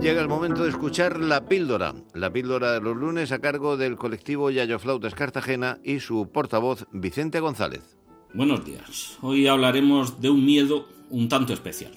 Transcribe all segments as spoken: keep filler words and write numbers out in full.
Llega el momento de escuchar La Píldora, la píldora de los lunes a cargo del colectivo Yayo Flautas Cartagena y su portavoz Vicente González. Buenos días. Hoy hablaremos de un miedo un tanto especial.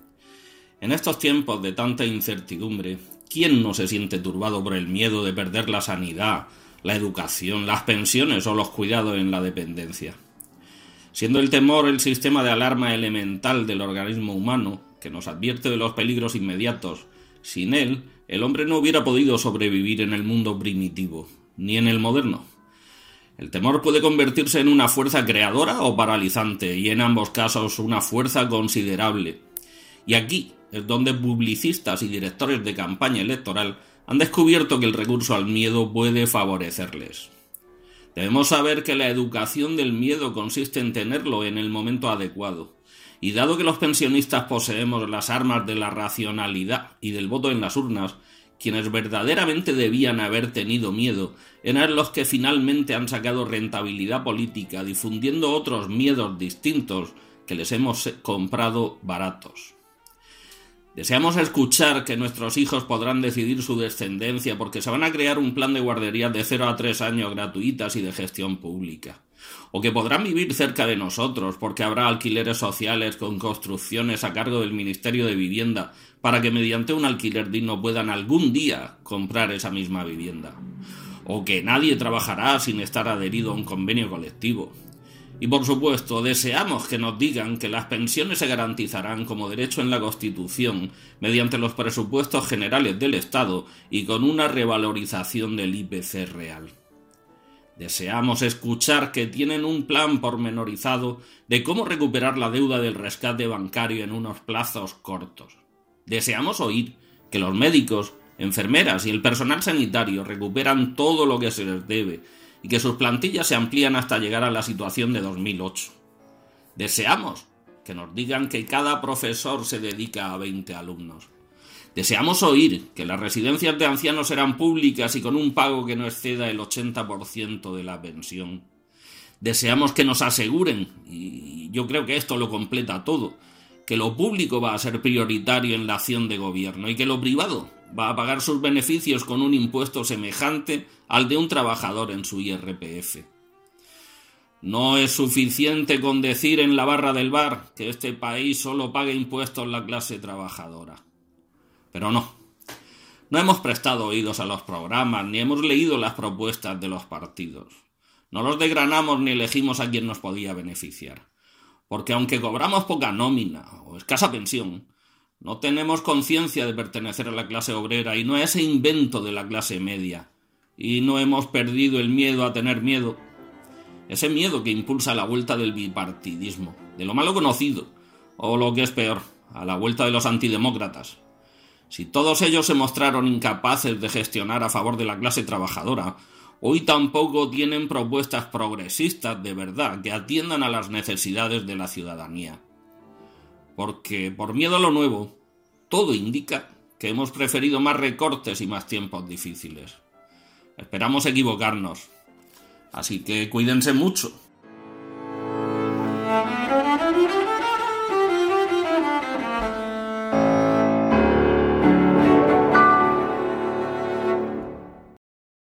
En estos tiempos de tanta incertidumbre, ¿quién no se siente turbado por el miedo de perder la sanidad, la educación, las pensiones o los cuidados en la dependencia? Siendo el temor el sistema de alarma elemental del organismo humano, que nos advierte de los peligros inmediatos, sin él, el hombre no hubiera podido sobrevivir en el mundo primitivo, ni en el moderno. El temor puede convertirse en una fuerza creadora o paralizante, y en ambos casos una fuerza considerable. Y aquí es donde publicistas y directores de campaña electoral han descubierto que el recurso al miedo puede favorecerles. Debemos saber que la educación del miedo consiste en tenerlo en el momento adecuado. Y dado que los pensionistas poseemos las armas de la racionalidad y del voto en las urnas, quienes verdaderamente debían haber tenido miedo eran los que finalmente han sacado rentabilidad política difundiendo otros miedos distintos que les hemos comprado baratos. Deseamos escuchar que nuestros hijos podrán decidir su descendencia porque se van a crear un plan de guarderías de cero a tres años gratuitas y de gestión pública. O que podrán vivir cerca de nosotros porque habrá alquileres sociales con construcciones a cargo del Ministerio de Vivienda para que mediante un alquiler digno puedan algún día comprar esa misma vivienda. O que nadie trabajará sin estar adherido a un convenio colectivo. Y por supuesto, deseamos que nos digan que las pensiones se garantizarán como derecho en la Constitución mediante los presupuestos generales del Estado y con una revalorización del I P C real. Deseamos escuchar que tienen un plan pormenorizado de cómo recuperar la deuda del rescate bancario en unos plazos cortos. Deseamos oír que los médicos, enfermeras y el personal sanitario recuperan todo lo que se les debe y que sus plantillas se amplían hasta llegar a la situación de dos mil ocho. Deseamos que nos digan que cada profesor se dedica a veinte alumnos. Deseamos oír que las residencias de ancianos serán públicas y con un pago que no exceda el ochenta por ciento de la pensión. Deseamos que nos aseguren, y yo creo que esto lo completa todo, que lo público va a ser prioritario en la acción de gobierno y que lo privado va a pagar sus beneficios con un impuesto semejante al de un trabajador en su I R P F. No es suficiente con decir en la barra del bar que este país solo pague impuestos la clase trabajadora. Pero no, no hemos prestado oídos a los programas ni hemos leído las propuestas de los partidos. No los desgranamos ni elegimos a quien nos podía beneficiar. Porque aunque cobramos poca nómina o escasa pensión, no tenemos conciencia de pertenecer a la clase obrera y no a ese invento de la clase media. Y no hemos perdido el miedo a tener miedo. Ese miedo que impulsa la vuelta del bipartidismo, de lo malo conocido, o lo que es peor, a la vuelta de los antidemócratas. Si todos ellos se mostraron incapaces de gestionar a favor de la clase trabajadora, hoy tampoco tienen propuestas progresistas de verdad que atiendan a las necesidades de la ciudadanía. Porque, por miedo a lo nuevo, todo indica que hemos preferido más recortes y más tiempos difíciles. Esperamos equivocarnos. Así que cuídense mucho